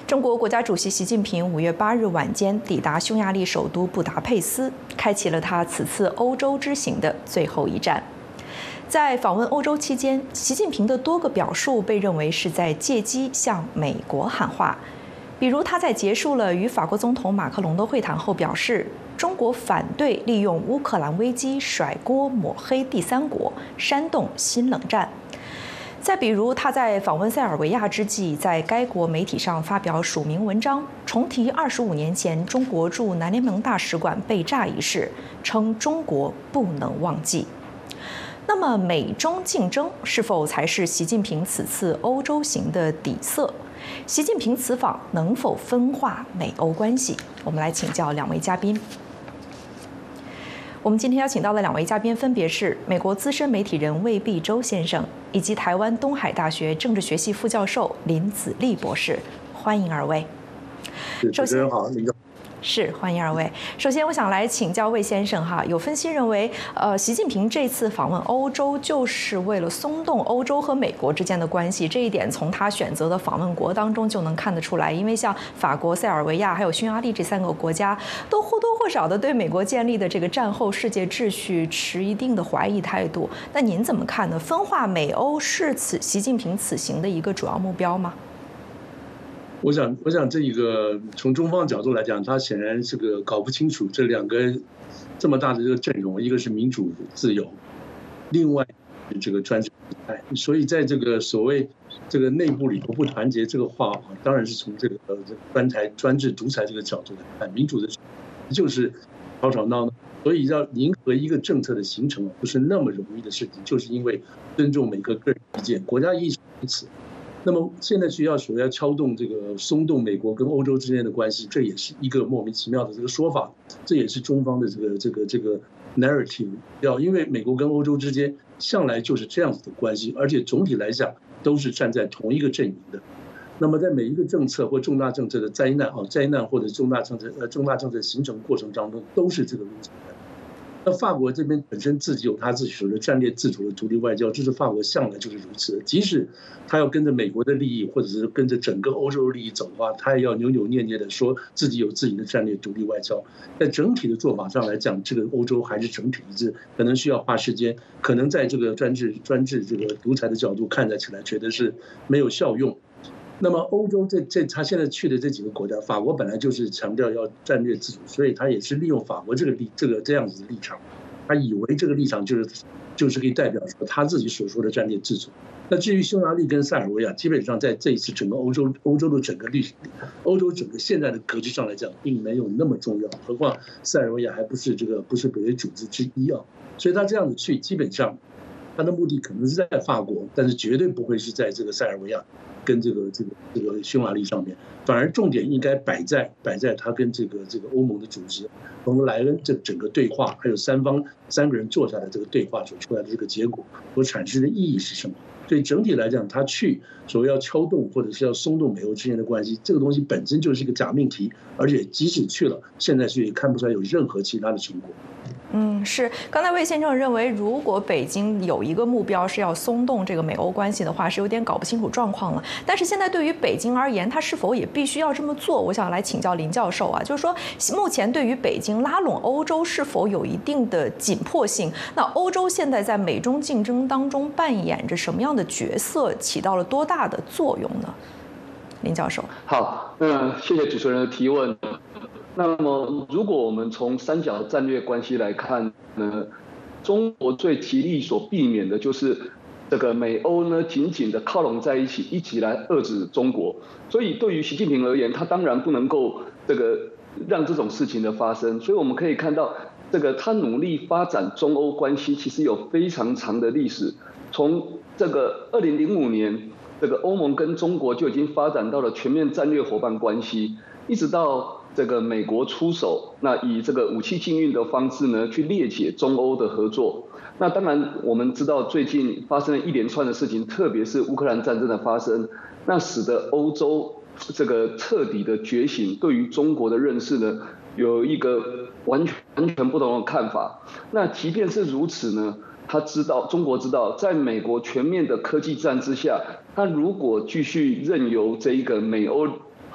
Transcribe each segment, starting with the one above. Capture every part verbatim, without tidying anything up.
中国国家主席习近平五月八日晚间抵达匈牙利首都布达佩斯，开启了他此次欧洲之行的最后一站。在访问欧洲期间，习近平的多个表述被认为是在借机向美国喊话。比如，他在结束了与法国总统马克龙的会谈后表示，中国反对利用乌克兰危机甩锅抹黑第三国，煽动新冷战。再比如，他在访问塞尔维亚之际，在该国媒体上发表署名文章，重提二十五年前中国驻南联盟大使馆被炸一事，称中国不能忘记。那么，美中竞争是否才是习近平此次欧洲行的底色？习近平此访能否分化美欧关系？我们来请教两位嘉宾。我们今天邀请到的两位嘉宾分别是美国资深媒体人魏必洲先生，以及台湾东海大学政治学系副教授林子立博士，欢迎二位。 主持人好，您好。 是，欢迎二位。首先，我想来请教魏先生哈，有分析认为，呃，习近平这次访问欧洲就是为了松动欧洲和美国之间的关系，这一点从他选择的访问国当中就能看得出来。因为像法国、塞尔维亚还有匈牙利这三个国家，都或多或少的对美国建立的这个战后世界秩序持一定的怀疑态度。那您怎么看呢？分化美欧是此习近平此行的一个主要目标吗？ 我想，我想这一个从中方角度来讲，他显然这个搞不清楚这两个这么大的这个阵容，一个是民主自由，另外这个专制独裁，所以在这个所谓这个内部里头不团结这个话，当然是从这个专台专制独裁这个角度来看，民主的就是吵吵闹闹，所以要迎合一个政策的形成不是那么容易的事情，就是因为尊重每个个人意见，国家意识如此。那么现在需要所要敲动这个松动美国跟欧洲之间的关系，这也是一个莫名其妙的这个说法，这也是中方的这个这个这个 narrative， 要因为美国跟欧洲之间向来就是这样子的关系，而且总体来讲都是站在同一个阵营的。那么在每一个政策或重大政策的灾难啊灾难或者重大政策呃重大政策形成过程当中，都是这个路径。那法国这边本身自己有他自己所谓的战略自主的独立外交，这是法国向来就是如此的。即使他要跟着美国的利益，或者是跟着整个欧洲的利益走的话，他也要扭扭捏捏的说自己有自己的战略独立外交。在整体的做法上来讲，这个欧洲还是整体一致，可能需要花时间，可能在这个专制专制这个独裁的角度看起来觉得是没有效用。那么欧洲这这他现在去的这几个国家，法国本来就是强调要战略自主，所以他也是利用法国这个立这个这样子的立场，他以为这个立场就是就是可以代表说他自己所说的战略自主。那至于匈牙利跟塞尔维亚，基本上在这一次整个欧洲欧洲的整个历史，欧洲整个现在的格局上来讲，并没有那么重要。何况塞尔维亚还不是这个不是北约组织之一啊，所以他这样子去，基本上他的目的可能是在法国，但是绝对不会是在这个塞尔维亚跟这个这个这个匈牙利上面，反而重点应该摆在摆在他跟这个这个欧盟的组织冯德莱恩这整个对话，还有三方三个人坐下来这个对话所出来的这个结果所产生的意义是什么？所以整体来讲，他去所谓要敲动或者是要松动美欧之间的关系，这个东西本身就是一个假命题，而且即使去了，现在是也看不出来有任何其他的成果。 嗯，是。刚才魏先生认为，如果北京有一个目标是要松动这个美欧关系的话，是有点搞不清楚状况了。但是现在对于北京而言，它是否也必须要这么做？我想来请教林教授啊，就是说，目前对于北京拉拢欧洲是否有一定的紧迫性？那欧洲现在在美中竞争当中扮演着什么样的角色，起到了多大的作用呢？林教授。 好，嗯，谢谢主持人的提问。那么，如果我们从三角战略关系来看呢，中国最极力所避免的就是这个美欧呢紧紧的靠拢在一起，一起来遏制中国。所以，对于习近平而言，他当然不能够这个让这种事情的发生。所以我们可以看到，这个他努力发展中欧关系，其实有非常长的历史。从这个二零零五年，这个欧盟跟中国就已经发展到了全面战略伙伴关系，一直到这个美国出手，那以这个武器禁运的方式呢，去裂解中欧的合作。那当然，我们知道最近发生了一连串的事情，特别是乌克兰战争的发生，那使得欧洲这个彻底的觉醒，对于中国的认识呢，有一个完全完全不同的看法。那即便是如此呢，他知道中国知道，在美国全面的科技战之下，他如果继续任由这一个美欧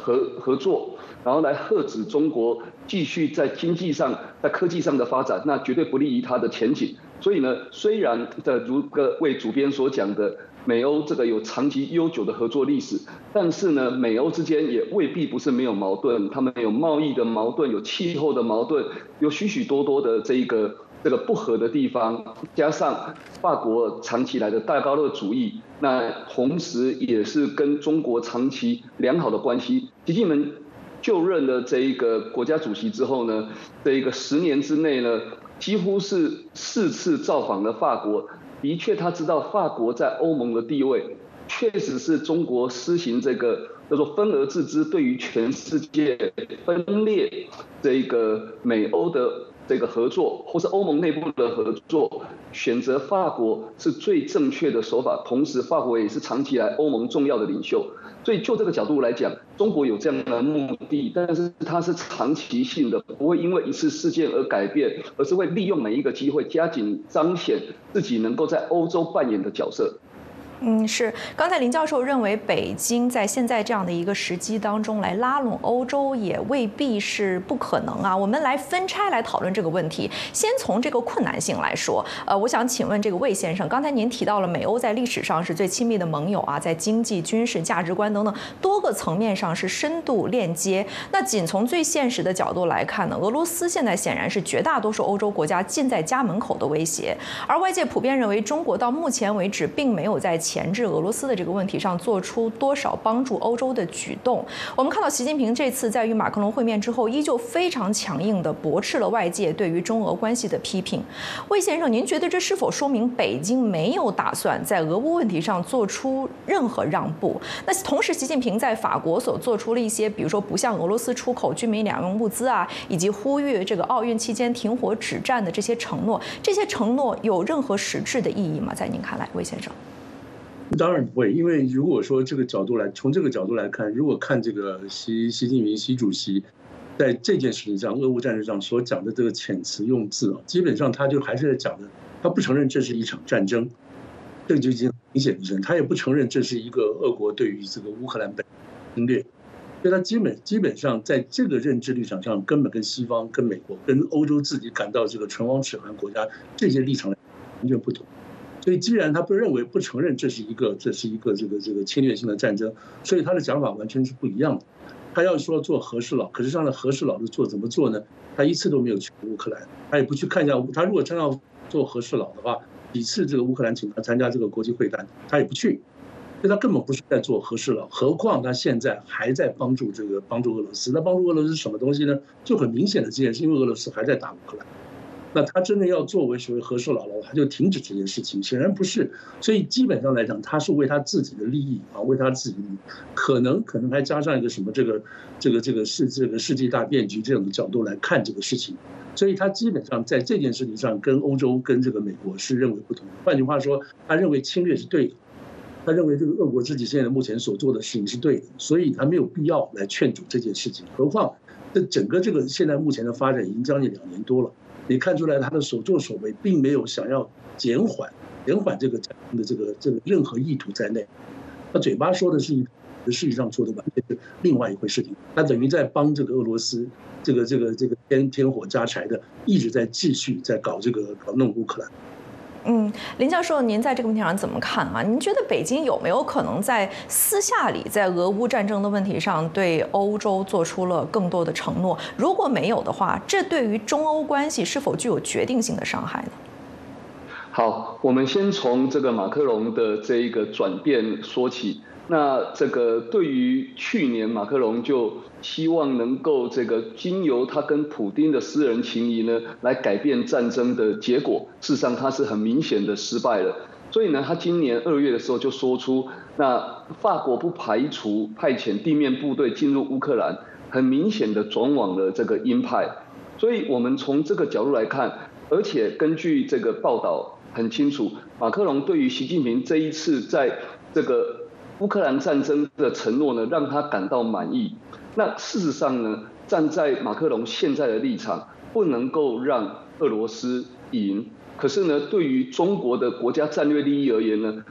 合合作，然后来遏止中国继续在经济上、在科技上的发展，那绝对不利于它的前景。所以呢，虽然的如各位主编所讲的，美欧这个有长期悠久的合作历史，但是呢，美欧之间也未必不是没有矛盾，他们有贸易的矛盾，有气候的矛盾，有许许多多的这一个这个不合的地方，加上法国长期来的戴高乐主义，那同时也是跟中国长期良好的关系。习近平就任了这一个国家主席之后呢，这一个十年之内呢，几乎是四次造访了法国。的确，他知道法国在欧盟的地位，确实是中国施行这个叫做分而治之，对于全世界分裂这个美欧的这个合作，或是欧盟内部的合作，选择法国是最正确的手法。同时，法国也是长期来欧盟重要的领袖。所以就这个角度来讲，中国有这样的目的，但是它是长期性的，不会因为一次事件而改变，而是会利用每一个机会加紧彰显自己能够在欧洲扮演的角色。 嗯，是。刚才林教授认为，北京在现在这样的一个时机当中来拉拢欧洲，也未必是不可能啊。我们来分拆来讨论这个问题。先从这个困难性来说，呃，我想请问这个魏先生，刚才您提到了美欧在历史上是最亲密的盟友啊，在经济、军事、价值观等等多个层面上是深度链接。那仅从最现实的角度来看呢，俄罗斯现在显然是绝大多数欧洲国家近在家门口的威胁，而外界普遍认为，中国到目前为止并没有在钳制俄罗斯的这个问题上做出多少帮助欧洲的举动。我们看到习近平这次在与马克龙会面之后，依旧非常强硬地驳斥了外界对于中俄关系的批评。魏先生，您觉得这是否说明北京没有打算在俄乌问题上做出任何让步？那同时，习近平在法国所做出了一些，比如说不向俄罗斯出口军民两用物资啊，以及呼吁这个奥运期间停火止战的这些承诺，这些承诺有任何实质的意义吗？在您看来，魏先生？ 当然不会，因为如果说这个角度来，从这个角度来看，如果看这个习习近平习主席在这件事情上，俄乌战争上所讲的这个遣词用字啊，基本上他就还是在讲的，他不承认这是一场战争，这个就已经明显的，他也不承认这是一个俄国对于这个乌克兰本侵略，所以他基本基本上在这个认知立场上，根本跟西方、跟美国、跟欧洲自己感到这个唇亡齿寒国家这些立场完全不同。所以，既然他不认为、不承认这是一个、这是一个这个这个侵略性的战争，所以他的讲法完全是不一样的。他要说做和事佬，可是让他和事佬的做怎么做呢？他一次都没有去乌克兰，他也不去看一下。他如果真要做和事佬的话，几次这个乌克兰请他参加这个国际会谈，他也不去，所以他根本不是在做和事佬。何况他现在还在帮助这个帮助俄罗斯。那帮助俄罗斯是什么东西呢？就很明显的这件事，因为俄罗斯还在打乌克兰。那他真的要作为所谓和事佬了，他就停止这件事情？显然不是。所以基本上来讲，他是为他自己的利益啊，为他自己的利益，可能可能还加上一个什么这个这个这个世这个世纪大变局这种角度来看这个事情。所以他基本上在这件事情上跟欧洲跟这个美国是认为不同的。换句话说，他认为侵略是对的，他认为这个俄国自己现在目前所做的事情是对的，所以他没有必要来劝阻这件事情。何况这整个这个现在目前的发展已经将近两年多了。你看出来他的所作所为并没有想要减缓减缓这个战争的这个这个任何意图在内，他嘴巴说的是一，实际上做的完全是另外一回事情。他等于在帮这个俄罗斯这个这个这个添添火加柴的，一直在继续在搞这个搞弄乌克兰。 嗯，林教授，您在这个问题上怎么看啊？您觉得北京有没有可能在私下里，在俄乌战争的问题上对欧洲做出了更多的承诺？如果没有的话，这对于中欧关系是否具有决定性的伤害呢？ 好，我们先从这个马克龙的这一个转变说起。那这个对于去年马克龙就希望能够这个经由他跟普丁的私人情谊呢，来改变战争的结果，事实上他是很明显的失败了。所以呢，他今年二月的时候就说出，那法国不排除派遣地面部队进入乌克兰，很明显的转往了这个鹰派。所以我们从这个角度来看，而且根据这个报道很清楚，马克龙对于习近平这一次在这个乌克兰战争的承诺呢，让他感到满意。那事实上呢，站在马克龙现在的立场，不能够让俄罗斯赢。可是呢，对于中国的国家战略利益而言呢，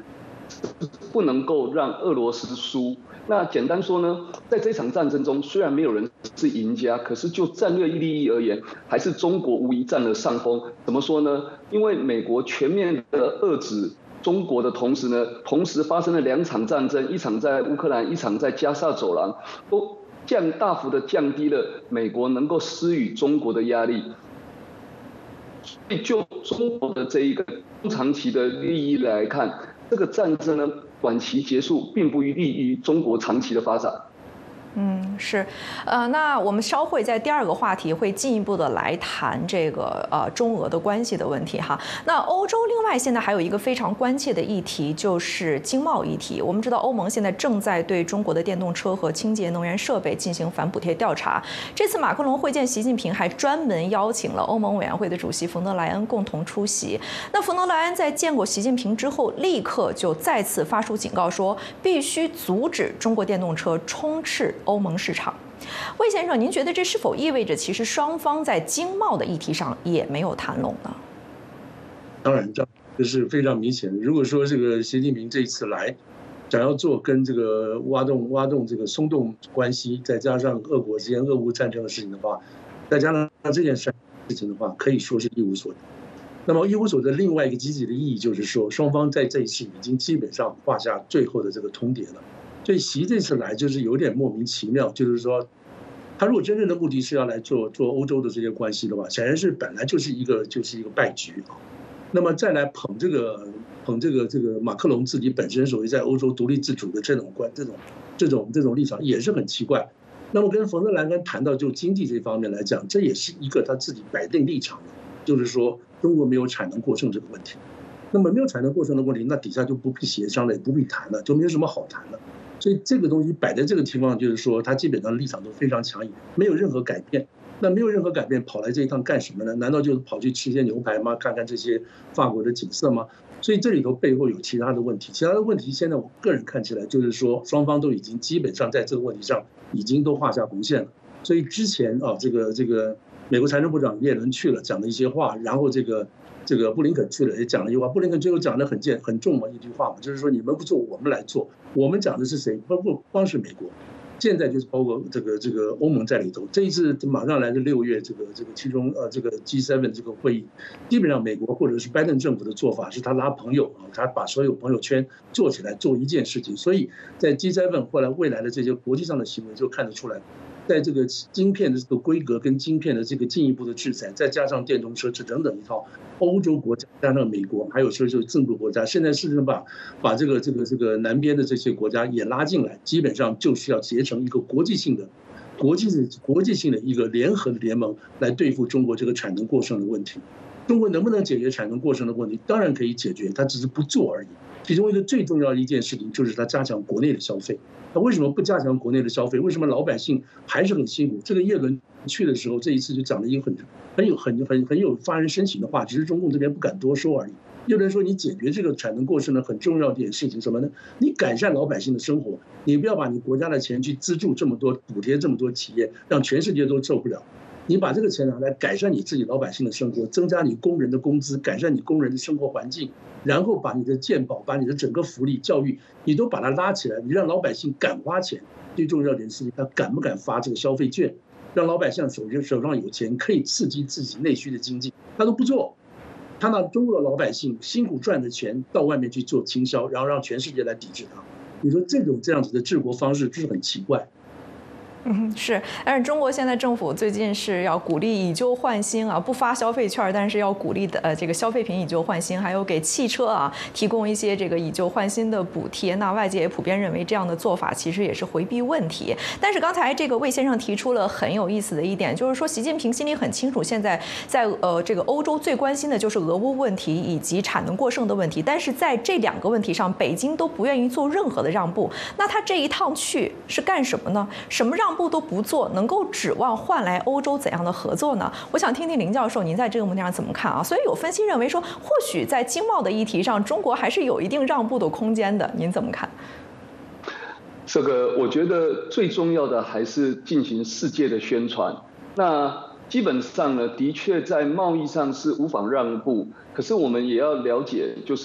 不能够让俄罗斯输。那简单说呢，在这场战争中，虽然没有人是赢家，可是就战略利益而言，还是中国无疑占了上风。怎么说呢？因为美国全面的遏制中国的同时呢，同时发生了两场战争，一场在乌克兰，一场在加沙走廊，都降大幅的降低了美国能够施予中国的压力。所以就中国的这一个中长期的利益来看，这个战争呢，短期结束并不利于中国长期的发展。 嗯，是，呃，那我们稍会在第二个话题会进一步的来谈这个呃中俄的关系的问题哈。那欧洲另外现在还有一个非常关切的议题就是经贸议题。我们知道欧盟现在正在对中国的电动车和清洁能源设备进行反补贴调查。这次马克龙会见习近平，还专门邀请了欧盟委员会的主席冯德莱恩共同出席。那冯德莱恩在见过习近平之后，立刻就再次发出警告说，必须阻止中国电动车充斥欧盟市场。魏先生，您觉得这是否意味着其实双方在经贸的议题上也没有谈拢呢？ 当然，这是非常明显的。如果说这个习近平这一次来，想要做跟这个挖动挖动这个松动关系，再加上俄国之间俄乌战争的事情的话，再加上这件事情的话，可以说是一无所得。那么一无所得，另外一个积极的意义就是说，双方在这一次已经基本上画下最后的这个通牒了。所以习这次来就是有点莫名其妙，就是说，他如果真正的目的是要来做做欧洲的这些关系的话，显然是本来就是一个就是一个败局啊。那么再来捧这个捧这个这个马克龙自己本身所谓在欧洲独立自主的这种关这种这种这种立场也是很奇怪。那么跟冯德莱恩谈到就经济这方面来讲，这也是一个他自己摆定立场的，就是说中国没有产能过剩这个问题。那么没有产能过剩的问题，那底下就不必协商了，也不必谈了，就没有什么好谈了。所以这个东西摆在这个情况，就是说他基本上立场都非常强硬，没有任何改变。那没有任何改变，跑来这一趟干什么呢？难道就是跑去吃些牛排吗？看看这些法国的景色吗？所以这里头背后有其他的问题。其他的问题，现在我个人看起来就是说，双方都已经基本上在这个问题上已经都画下红线了。所以之前啊，这个这个美国财政部长耶伦去了，讲了一些话，然后这个。这个布林肯去了也讲了一句话，布林肯最后讲的很贱很重嘛一句话嘛，就是说你们不做我们来做，我们讲的是谁？不不光是美国，现在就是包括这个这个欧盟在里头。这一次马上来的六月这个这个其中呃这个 G 七 这个会议，基本上美国或者是拜登政府的做法是他拉朋友啊，他把所有朋友圈做起来做一件事情，所以在 G 七 后来未来的这些国际上的行为就看得出来。在这个晶片的这个规格跟晶片的这个进一步的制裁，再加上电动车这等等一套，欧洲国家加上美国，还有说就是政府国家，现在事实上把把这个这个这个南边的这些国家也拉进来，基本上就是要结成一个国际性的、国际的国际性的一个联合的联盟来对付中国这个产能过剩的问题。中国能不能解决产能过剩的问题？当然可以解决，它只是不做而已。其中一个最重要的一件事情就是它加强国内的消费。那为什么不加强国内的消费？为什么老百姓还是很辛苦？这个叶伦去的时候，这一次就讲了一个很很有很很很有发人深省的话，只是中共这边不敢多说而已。叶伦说，你解决这个产能过剩的很重要的一点事情什么呢？你改善老百姓的生活，你不要把你国家的钱去资助这么多、补贴这么多企业，让全世界都受不了。你把这个钱拿来改善你自己老百姓的生活，增加你工人的工资，改善你工人的生活环境，然后把你的健保、把你的整个福利、教育，你都把它拉起来，你让老百姓敢花钱。最重要的一点事情，他敢不敢发这个消费券，让老百姓手手上有钱，可以刺激自己内需的经济，他都不做。他拿中国的老百姓辛苦赚的钱到外面去做倾销，然后让全世界来抵制他。你说这种这样子的治国方式，就是很奇怪。 嗯，是，但是中国现在政府最近是要鼓励以旧换新啊，不发消费券，但是要鼓励的呃这个消费品以旧换新，还有给汽车啊提供一些这个以旧换新的补贴。那外界也普遍认为这样的做法其实也是回避问题。但是刚才这个魏先生提出了很有意思的一点，就是说习近平心里很清楚，现在在呃这个欧洲最关心的就是俄乌问题以及产能过剩的问题，但是在这两个问题上，北京都不愿意做任何的让步。那他这一趟去是干什么呢？什么让步都不做，能够指望换来欧洲怎样的合作呢？我想听听林教授您在这个问题上怎么看啊？所以有分析认为说，或许在经贸的议题上，中国还是有一定让步的空间的，您怎么看？ 这个我觉得最重要的还是进行世界的宣传。那基本上呢，的确在贸易上是无法让步，可是我们也要了解，就是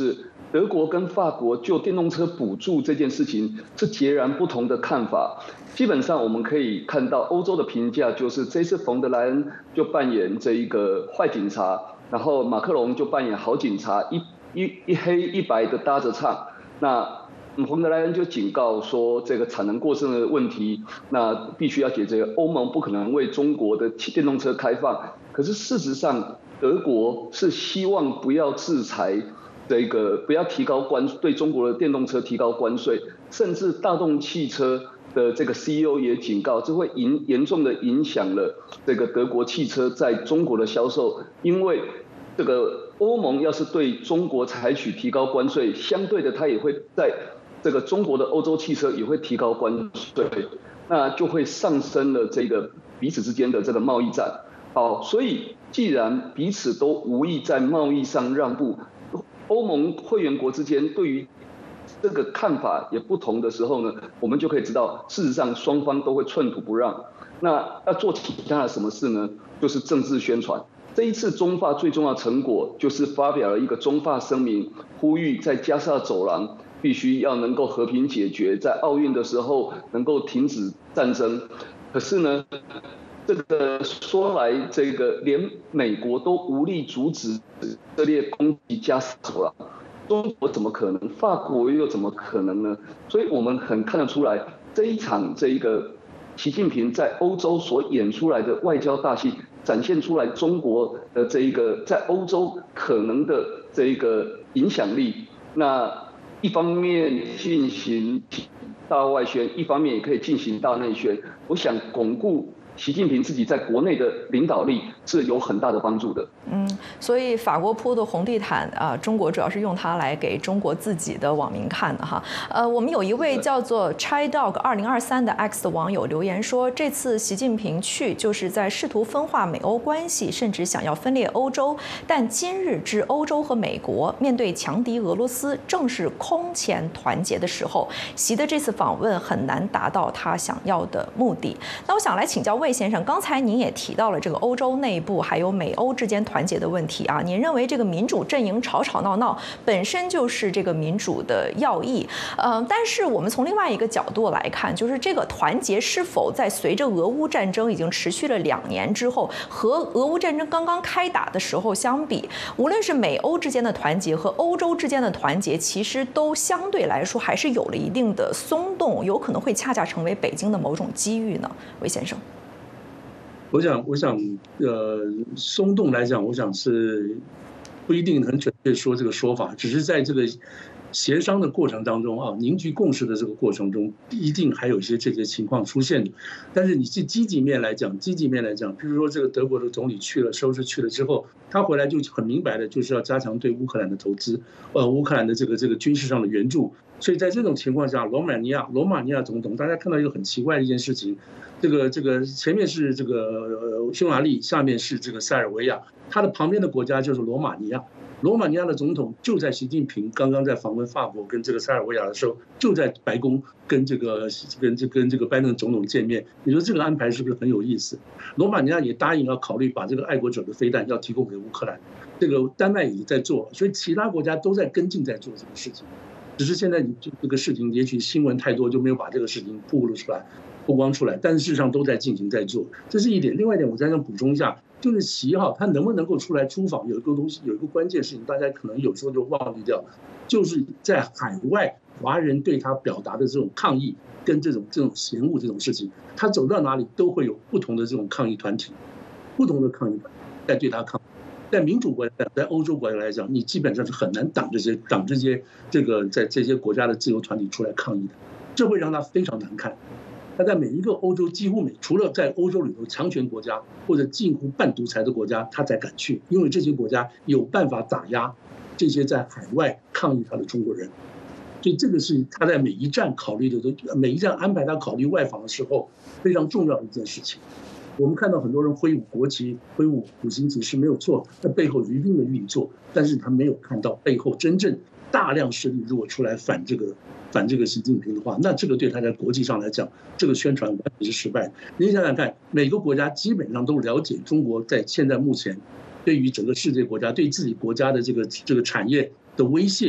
德国跟法国就电动车补助这件事情是截然不同的看法。基本上我们可以看到欧洲的评价就是，这次冯德莱恩就扮演这一个坏警察，然后马克龙就扮演好警察，一一一黑一白的搭着唱。那冯德莱恩就警告说，这个产能过剩的问题，那必须要解决。欧盟不可能为中国的电动车开放。可是事实上，德国是希望不要制裁。这个不要提高关对中国的电动车提高关税，甚至大众汽车的这个 C E O 也警告，这会严严重的影响了这个德国汽车在中国的销售，因为这个欧盟要是对中国采取提高关税，相对的它也会在这个中国的欧洲汽车也会提高关税，那就会上升了这个彼此之间的这个贸易战。好，所以既然彼此都无意在贸易上让步。欧盟会员国之间对于这个看法也不同的时候呢，我们就可以知道，事实上双方都会寸土不让。那要做其他的什么事呢？就是政治宣传。这一次中法最重要的成果就是发表了一个中法声明，呼吁在加沙走廊必须要能够和平解决，在奥运的时候能够停止战争。可是呢，这个说来，这个连美国都无力阻止以色列攻击加沙走廊，中国怎么可能？法国又怎么可能呢？所以我们很看得出来，这一场这一个习近平在欧洲所演出来的外交大戏，展现出来中国的这一个在欧洲可能的这一个影响力。那一方面进行大外宣，一方面也可以进行大内宣。我想巩固习近平自己在国内的领导力是有很大的帮助的。 嗯，所以法国铺的红地毯啊、呃，中国主要是用它来给中国自己的网民看的哈。呃，我们有一位叫做 Chai Dog 二零二三的 X 的网友留言说，这次习近平去就是在试图分化美欧关系，甚至想要分裂欧洲。但今日之欧洲和美国面对强敌俄罗斯，正是空前团结的时候。习的这次访问很难达到他想要的目的。那我想来请教魏先生，刚才您也提到了这个欧洲内部还有美欧之间团结的问题啊，您认为这个民主阵营吵吵闹闹本身就是这个民主的要义，呃，但是我们从另外一个角度来看，就是这个团结是否在随着俄乌战争已经持续了两年之后，和俄乌战争刚刚开打的时候相比，无论是美欧之间的团结和欧洲之间的团结，其实都相对来说还是有了一定的松动，有可能会恰恰成为北京的某种机遇呢？魏先生。 我想，我想，呃，松动来讲，我想是不一定很准确说这个说法，只是在这个协商的过程当中啊，凝聚共识的这个过程中，一定还有一些这些情况出现的。但是你是积极面来讲，积极面来讲，比如说这个德国的总理去了，收拾去了之后，他回来就很明白的，就是要加强对乌克兰的投资，呃，乌克兰的这个这个军事上的援助。所以在这种情况下，罗马尼亚罗马尼亚总统，大家看到一个很奇怪的一件事情，这个这个前面是这个匈牙利，下面是这个塞尔维亚，它的旁边的国家就是罗马尼亚。罗马尼亚的总统就在习近平刚刚在访问法国跟这个塞尔维亚的时候，就在白宫跟这个跟这跟这个拜登总统见面。你说这个安排是不是很有意思？罗马尼亚也答应要考虑把这个爱国者的飞弹要提供给乌克兰，这个丹麦也在做，所以其他国家都在跟进在做这个事情。只是现在你这个事情，也许新闻太多就没有把这个事情暴露出来、曝光出来，但是事实上都在进行在做，这是一点。另外一点，我再想补充一下，就是习哈他能不能够出来出访，有一个东西，有一个关键事情，大家可能有时候就忘记掉，就是在海外华人对他表达的这种抗议跟这种这种嫌恶这种事情，他走到哪里都会有不同的这种抗议团体，不同的抗议团体在对他抗议。在民主国家，在欧洲国家来讲，你基本上是很难挡这些挡这些这个在这些国家的自由团体出来抗议的，这会让他非常难看。他在每一个欧洲，几乎每除了在欧洲里头强权国家或者近乎半独裁的国家，他才敢去，因为这些国家有办法打压这些在海外抗议他的中国人。所以这个是他在每一站考虑的，每一站安排他考虑外访的时候非常重要的一件事情。我们看到很多人挥舞国旗、挥舞五星旗是没有错，那背后有一定的运作，但是他没有看到背后真正大量势力如果出来反这个反这个习近平的话，那这个对他在国际上来讲，这个宣传完全是失败的。您想想看，每个国家基本上都了解中国在现在目前对于整个世界国家对自己国家的这个这个产业的威胁，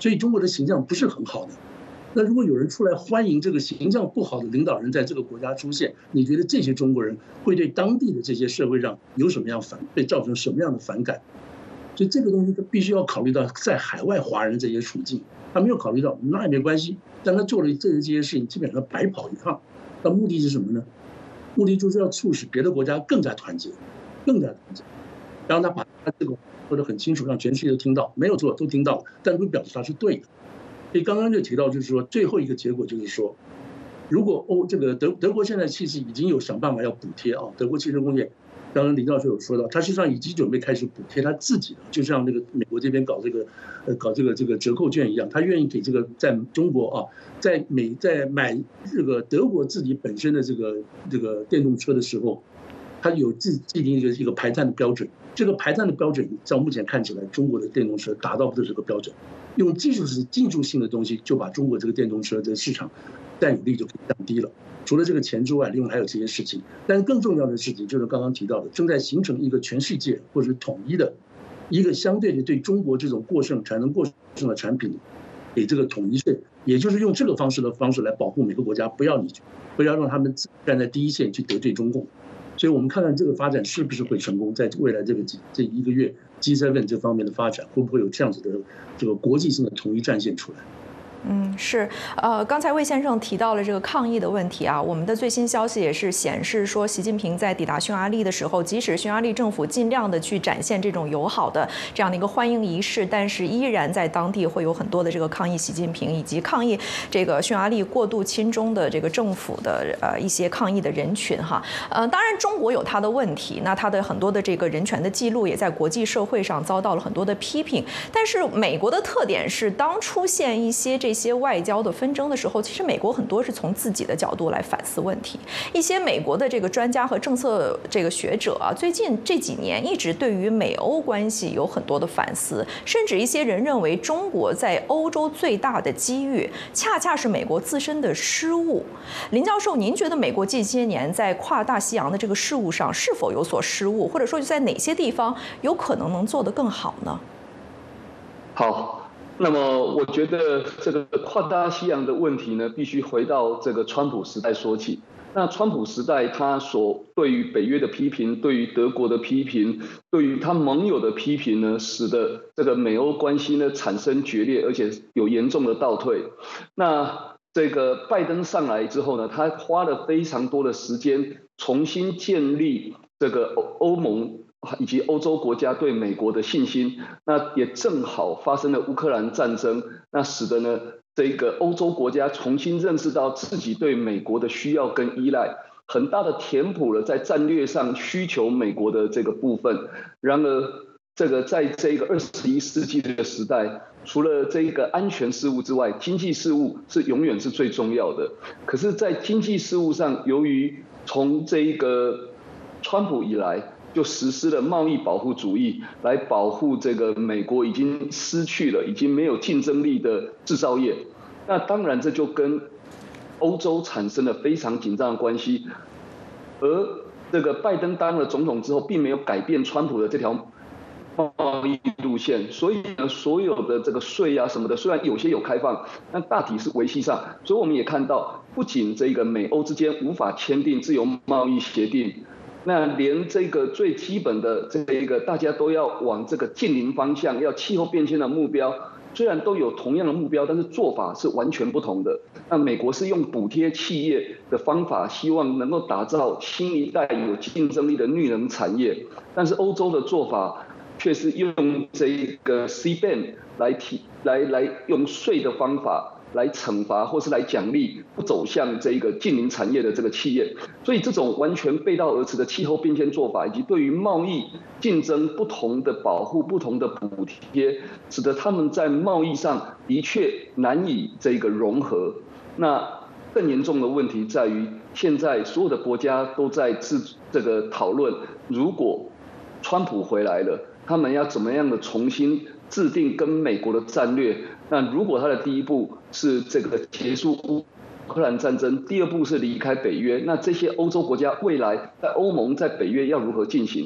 所以中国的形象不是很好的。那如果有人出来欢迎这个形象不好的领导人在这个国家出现，你觉得这些中国人会对当地的这些社会上有什么样反，会造成什么样的反感？所以这个东西必须要考虑到在海外华人这些处境，他没有考虑到，那也没关系，但他做了这这些事情，基本上白跑一趟。那目的是什么呢？目的就是要促使别的国家更加团结，更加团结，然后他把他这个说得很清楚，让全世界都听到，没有错，都听到了，但不表示他是对的。所以刚刚就提到，就是说最后一个结果就是说，如果欧这个德德国现在其实已经有想办法要补贴啊，德国汽车工业，刚刚林教授有说到，他实际上已经准备开始补贴他自己的，就像那个美国这边搞这个呃搞这个这个折扣券一样，他愿意给这个在中国啊，在美在买这个德国自己本身的这个这个电动车的时候，他有自既定一个一个排碳的标准，这个排碳的标准照目前看起来，中国的电动车达到不了这个标准。用技术是技术性的东西，就把中国这个电动车的市场占有率就可以降低了。除了这个钱之外，另外还有这些事情。但是更重要的事情就是刚刚提到的，正在形成一个全世界或者统一的一个相对的对中国这种过剩产能过剩的产品给这个统一税，也就是用这个方式的方式来保护每个国家，不要你不要让他们站在第一线去得罪中共。所以我们看看这个发展是不是会成功，在未来这个这一个月 G 七 这方面的发展，会不会有这样子的这个国际性的统一战线出来？ 嗯，是，呃，刚才魏先生提到了这个抗议的问题啊，我们的最新消息也是显示说，习近平在抵达匈牙利的时候，即使匈牙利政府尽量的去展现这种友好的这样的一个欢迎仪式，但是依然在当地会有很多的这个抗议习近平以及抗议这个匈牙利过度亲中的这个政府的呃一些抗议的人群哈，呃，当然中国有它的问题，那它的很多的这个人权的记录也在国际社会上遭到了很多的批评，但是美国的特点是，当出现一些这。一些外交的纷争的时候，其实美国很多是从自己的角度来反思问题。一些美国的这个专家和政策这个学者啊，最近这几年一直对于美欧关系有很多的反思，甚至一些人认为中国在欧洲最大的机遇，恰恰是美国自身的失误。林教授，您觉得美国近些年在跨大西洋的这个事务上是否有所失误，或者说在哪些地方有可能能做得更好呢？ 好。那么，我觉得这个跨大西洋的问题呢，必须回到这个川普时代说起。那川普时代，他所对于北约的批评，对于德国的批评，对于他盟友的批评呢，使得这个美欧关系呢产生决裂，而且有严重的倒退。那这个拜登上来之后呢，他花了非常多的时间重新建立这个欧盟。以及欧洲国家对美国的信心，那也正好发生了乌克兰战争，那使得呢这个欧洲国家重新认识到自己对美国的需要跟依赖，很大的填补了在战略上需求美国的这个部分。然而，这个在这个二十一世纪的时代，除了这个安全事务之外，经济事务是永远是最重要的。可是，在经济事务上，由于从这个川普以来，就实施了贸易保护主义，来保护这个美国已经失去了、已经没有竞争力的制造业。那当然，这就跟欧洲产生了非常紧张的关系。而这个拜登当了总统之后，并没有改变川普的这条贸易路线，所以呢，所有的这个税啊什么的，虽然有些有开放，但大体是维系上。所以我们也看到，不仅这个美欧之间无法签订自由贸易协定。那连这个最基本的这一个大家都要往这个近邻方向，要气候变迁的目标，虽然都有同样的目标，但是做法是完全不同的。那美国是用补贴企业的方法，希望能够打造新一代有竞争力的绿能产业，但是欧洲的做法却是用这个 C B A N 来提来来用税的方法。来惩罚或是来奖励不走向这个近邻产业的这个企业，所以这种完全背道而驰的气候变迁做法，以及对于贸易竞争不同的保护、不同的补贴，使得他们在贸易上的确难以这个融合。那更严重的问题在于，现在所有的国家都在自这个讨论，如果川普回来了，他们要怎么样的重新制定跟美国的战略？那如果他的第一步是这个结束乌克兰战争，第二步是离开北约，那这些欧洲国家未来在欧盟、在北约要如何进行？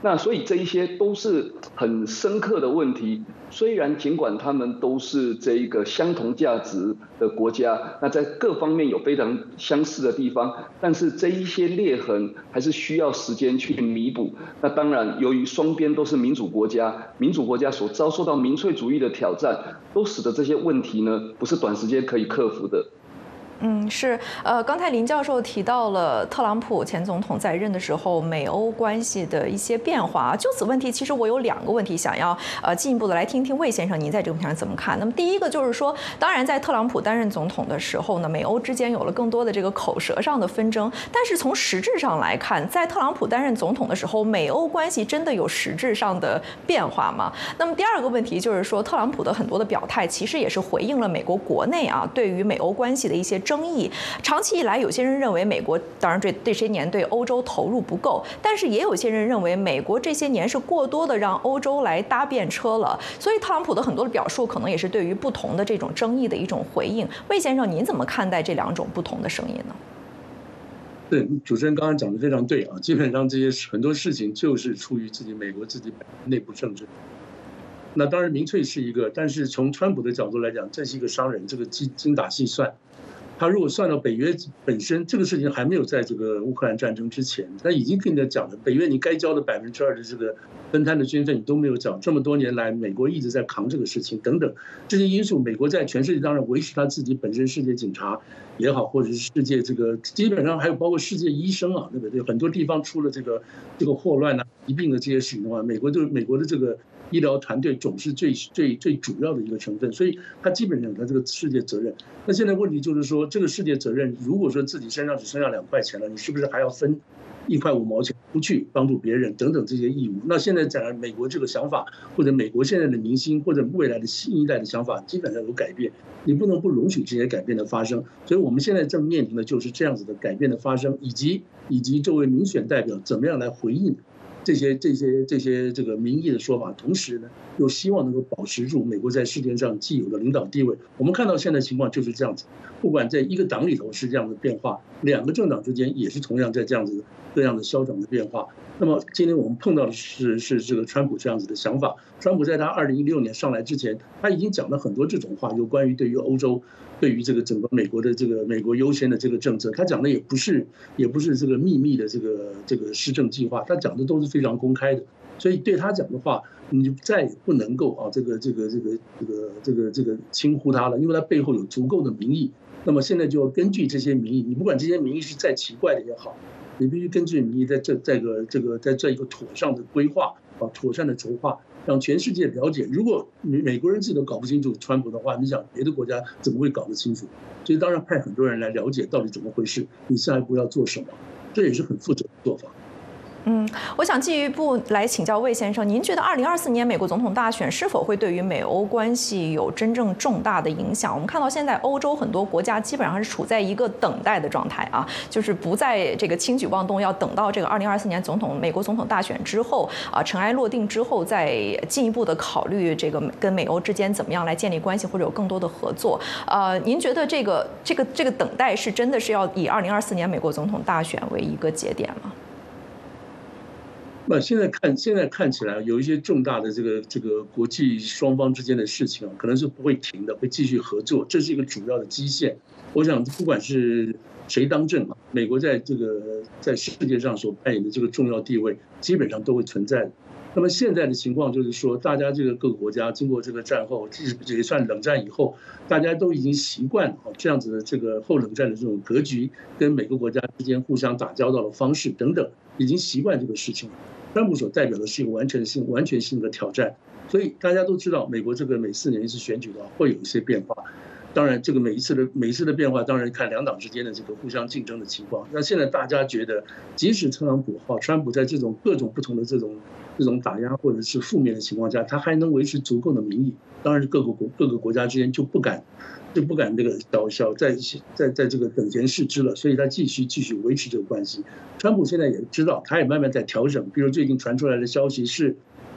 那所以这一些都是很深刻的问题。虽然尽管他们都是这一个相同价值的国家，那在各方面有非常相似的地方，但是这一些裂痕还是需要时间去弥补。那当然，由于双边都是民主国家，民主国家所遭受到民粹主义的挑战，都使得这些问题呢不是短时间可以克服的。 嗯，是，呃，刚才林教授提到了特朗普前总统在任的时候美欧关系的一些变化。就此问题，其实我有两个问题想要呃进一步的来听听魏先生您在这个问题上怎么看。那么第一个就是说，当然在特朗普担任总统的时候呢，美欧之间有了更多的这个口舌上的纷争，但是从实质上来看，在特朗普担任总统的时候，美欧关系真的有实质上的变化吗？那么第二个问题就是说，特朗普的很多的表态其实也是回应了美国国内啊对于美欧关系的一些争议。长期以来，有些人认为美国当然这这些年对欧洲投入不够，但是也有些人认为美国这些年是过多的让欧洲来搭便车了。所以特朗普的很多的表述可能也是对于不同的这种争议的一种回应。魏先生，您怎么看待这两种不同的声音呢？ 对，主持人刚刚讲的非常对啊，基本上这些很多事情就是出于自己美国自己内部政治。那当然民粹是一个，但是从川普的角度来讲，这是一个商人，这个精精打细算。他如果算到北约本身，这个事情还没有在这个乌克兰战争之前，他已经跟人家讲了，北约你该交的百分之二的这个分摊的军费你都没有缴，这么多年来美国一直在扛这个事情等等这些因素，美国在全世界当然维持他自己本身世界警察也好，或者是世界这个基本上还有包括世界医生啊，对不对？很多地方出了这个这个霍乱啊、疾病的这些事情的话，美国就美国的这个医疗团队总是最最最主要的一个成分，所以他基本上有他这个世界责任。那现在问题就是说，这个世界责任，如果说自己身上只剩下两块钱了，你是不是还要分一块五毛钱出去帮助别人等等这些义务？那现在讲美国这个想法，或者美国现在的民心，或者未来的新一代的想法，基本上有改变，你不能不容许这些改变的发生。所以我们现在正面临的就是这样子的改变的发生，以及以及作为民选代表怎么样来回应这些这些这些这个民意的说法，同时呢，又希望能够保持住美国在世界上既有的领导地位。我们看到现在情况就是这样子，不管在一个党里头是这样的变化，两个政党之间也是同样在这样子这样的消长的变化。那么今天我们碰到的是是这个川普这样子的想法。川普在他二零一六年上来之前，他已经讲了很多这种话，有关于对于欧洲。对于这个整个美国的这个美国优先的这个政策，他讲的也不是也不是这个秘密的这个这个施政计划，他讲的都是非常公开的。所以对他讲的话，你就再也不能够啊这个这个这个这个这个这个轻忽他了，因为他背后有足够的民意。那么现在就要根据这些民意，你不管这些民意是再奇怪的也好，你必须根据民意在这在个这个在这一个妥善的规划啊，妥善的筹划。让全世界了解，如果美国人自己都搞不清楚川普的话，你想别的国家怎么会搞得清楚？所以当然派很多人来了解到底怎么回事，你下一步要做什么，这也是很负责的做法。 嗯，我想进一步来请教魏先生，您觉得二零二四年美国总统大选是否会对于美欧关系有真正重大的影响？我们看到现在欧洲很多国家基本上是处在一个等待的状态啊，就是不在这个轻举妄动，要等到这个二零二四年总统美国总统大选之后啊，尘埃落定之后，再进一步的考虑这个跟美欧之间怎么样来建立关系，或者有更多的合作。呃，您觉得这个这个这个等待是真的是要以二零二四年美国总统大选为一个节点吗？ 那现在看，现在看起来有一些重大的这个这个国际双方之间的事情啊，可能是不会停的，会继续合作，这是一个主要的基线。我想，不管是谁当政啊，美国在这个在世界上所扮演的这个重要地位，基本上都会存在的。那么现在的情况就是说，大家这个各个国家经过这个战后，也算冷战以后，大家都已经习惯了这样子的这个后冷战的这种格局，跟每个国家之间互相打交道的方式等等，已经习惯这个事情了。川普所代表的是一个完全性、完全性的挑战，所以大家都知道，美国这个每四年一次选举的话，会有一些变化。当然，这个每一次的每一次的变化，当然看两党之间的这个互相竞争的情况。那现在大家觉得，即使特朗普哈川普在这种各种不同的这种这种打压或者是负面的情况下，他还能维持足够的民意，当然各个国各个国家之间就不敢就不敢这个小小在在在这个等闲视之了，所以他继续继续维持这个关系。川普现在也知道，他也慢慢在调整，比如最近传出来的消息是，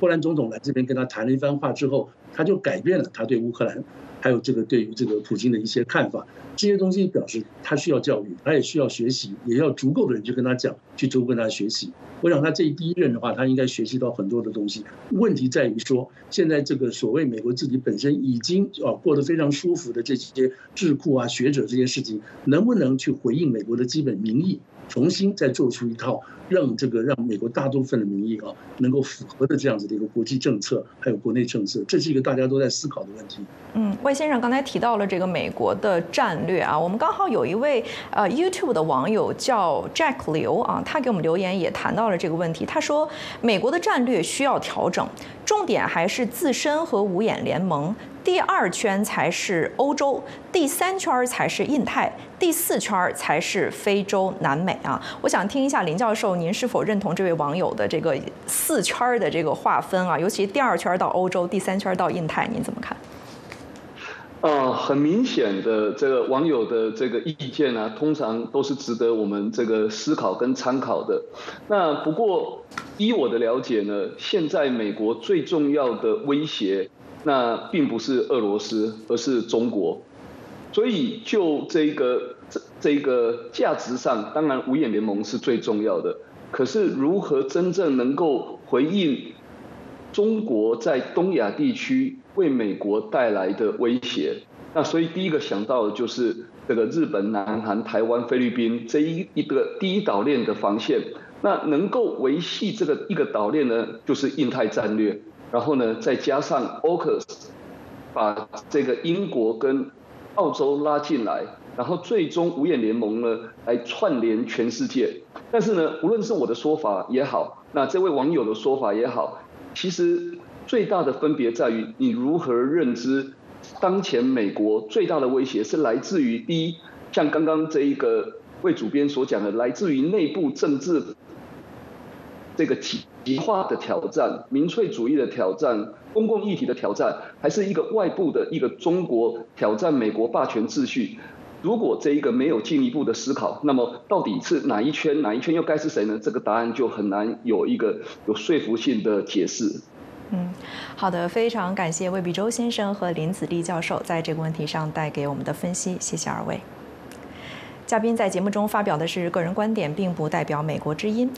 波兰总统来这边跟他谈了一番话之后，他就改变了他对乌克兰还有这个对于这个普京的一些看法。这些东西表示他需要教育，他也需要学习，也要足够的人去跟他讲，去足够跟他学习。我想他这第一任的话，他应该学习到很多的东西。问题在于说，现在这个所谓美国自己本身已经啊过得非常舒服的这些智库啊学者这些事情，能不能去回应美国的基本民意？重新再做出一套让这个让美国大部分的民意啊能够符合的这样子的一个国际政策，还有国内政策，这是一个大家都在思考的问题。 嗯，魏先生刚才提到了这个美国的战略啊，我们刚好有一位呃 YouTube 的网友叫 Jack 刘啊，他给我们留言也谈到了这个问题。他说，美国的战略需要调整，重点还是自身和五眼联盟。第二圈才是欧洲，第三圈才是印太，第四圈才是非洲、南美啊！我想听一下林教授，您是否认同这位网友的这个四圈的这个划分啊？尤其第二圈到欧洲，第三圈到印太，您怎么看？ 呃，很明显的，这个网友的这个意见呢、啊，通常都是值得我们这个思考跟参考的。那不过，依我的了解呢，现在美国最重要的威胁。那并不是俄罗斯，而是中国。所以就这个这这个价值上，当然五眼联盟是最重要的。可是如何真正能够回应中国在东亚地区为美国带来的威胁？那所以第一个想到的就是这个日本、南韩、台湾、菲律宾这一一个第一岛链的防线。那能够维系这个一个岛链呢，就是印太战略。然后呢，再加上 O C U S， 把这个英国跟澳洲拉进来，然后最终五眼联盟呢来串联全世界。但是呢，无论是我的说法也好，那这位网友的说法也好，其实最大的分别在于你如何认知当前美国最大的威胁是来自于第一，像刚刚这一个位主编所讲的，来自于内部政治这个体。极化的挑战、民粹主义的挑战、公共议题的挑战，还是一个外部的一个中国挑战美国霸权秩序？如果这一个没有进一步的思考，那么到底是哪一圈，哪一圈又该是谁呢？这个答案就很难有一个有说服性的解释。 嗯，好的，非常感谢魏必洲先生和林子立教授在这个问题上带给我们的分析，谢谢二位。嘉宾在节目中发表的是个人观点，并不代表美国之音。